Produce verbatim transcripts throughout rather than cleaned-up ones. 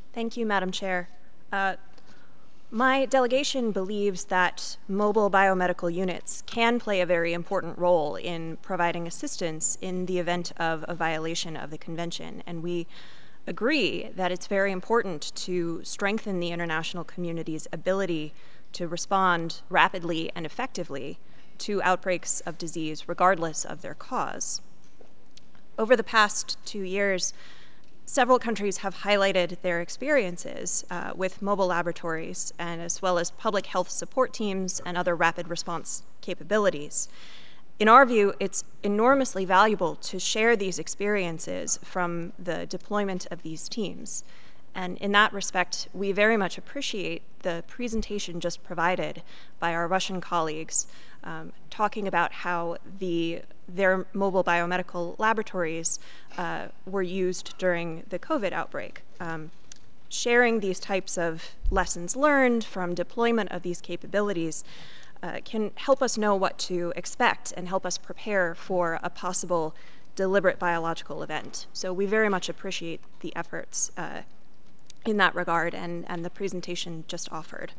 Thank you, Madam Chair. Uh, my delegation believes that mobile biomedical units can play a very important role in providing assistance in the event of a violation of the Convention, and we agree that it's very important to strengthen the international community's ability to respond rapidly and effectively to outbreaks of disease, regardless of their cause. Over the past two years, several countries have highlighted their experiences uh, with mobile laboratories, and as well as public health support teams and other rapid response capabilities. In our view, it's enormously valuable to share these experiences from the deployment of these teams. And in that respect, we very much appreciate the presentation just provided by our Russian colleagues, um, talking about how the, their mobile biomedical laboratories uh, were used during the COVID outbreak. Um, sharing these types of lessons learned from deployment of these capabilities uh, can help us know what to expect and help us prepare for a possible deliberate biological event. So we very much appreciate the efforts uh, in that regard and, and the presentation just offered.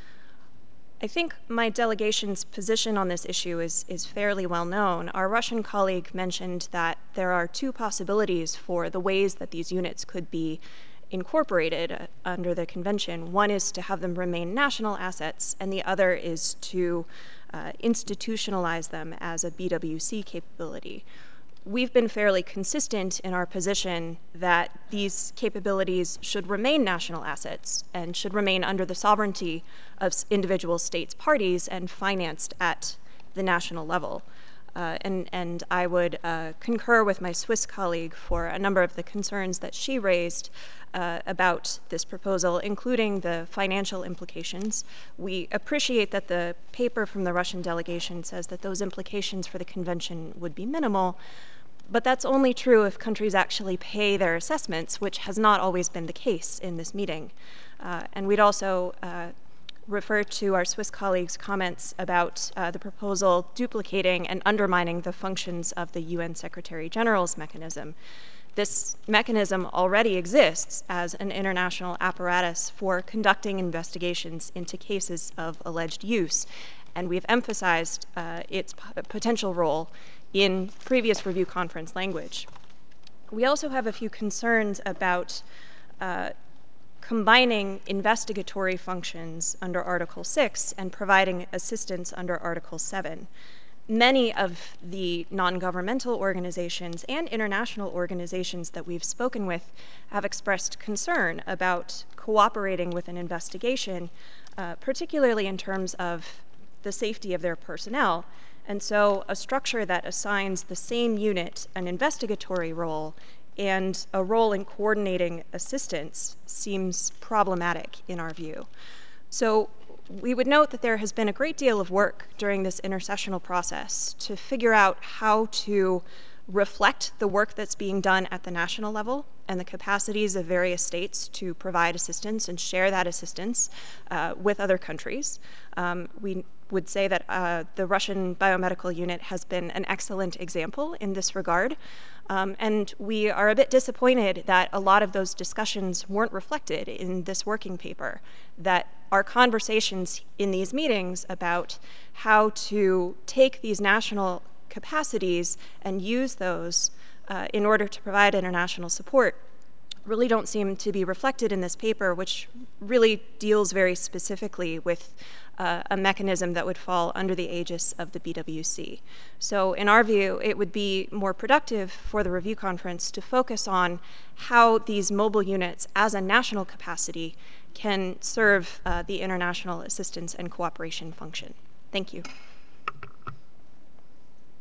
I think my delegation's position on this issue is, is fairly well known. Our Russian colleague mentioned that there are two possibilities for the ways that these units could be incorporated uh, under the convention. One is to have them remain national assets, and the other is to uh, institutionalize them as a B W C capability. We've been fairly consistent in our position that these capabilities should remain national assets and should remain under the sovereignty of individual states' parties and financed at the national level. Uh, and, and I would uh, concur with my Swiss colleague for a number of the concerns that she raised uh, about this proposal, including the financial implications. We appreciate that the paper from the Russian delegation says that those implications for the convention would be minimal, but that's only true if countries actually pay their assessments, which has not always been the case in this meeting. Uh, and we'd also uh, refer to our Swiss colleagues' comments about uh, the proposal duplicating and undermining the functions of the U N Secretary General's mechanism. This mechanism already exists as an international apparatus for conducting investigations into cases of alleged use, and we've emphasized uh, its p- potential role in previous review conference language. We also have a few concerns about uh, combining investigatory functions under Article six and providing assistance under Article seven. Many of the non-governmental organizations and international organizations that we've spoken with have expressed concern about cooperating with an investigation, uh, particularly in terms of the safety of their personnel. And so a structure that assigns the same unit an investigatory role and a role in coordinating assistance seems problematic in our view. So we would note that there has been a great deal of work during this intercessional process to figure out how to reflect the work that's being done at the national level and the capacities of various states to provide assistance and share that assistance uh, with other countries. Um, we would say that uh, the Russian biomedical unit has been an excellent example in this regard. Um, and we are a bit disappointed that a lot of those discussions weren't reflected in this working paper, that our conversations in these meetings about how to take these national capacities and use those uh, in order to provide international support really don't seem to be reflected in this paper, which really deals very specifically with uh, a mechanism that would fall under the aegis of the B W C. So in our view, it would be more productive for the review conference to focus on how these mobile units as a national capacity can serve uh, the international assistance and cooperation function. Thank you.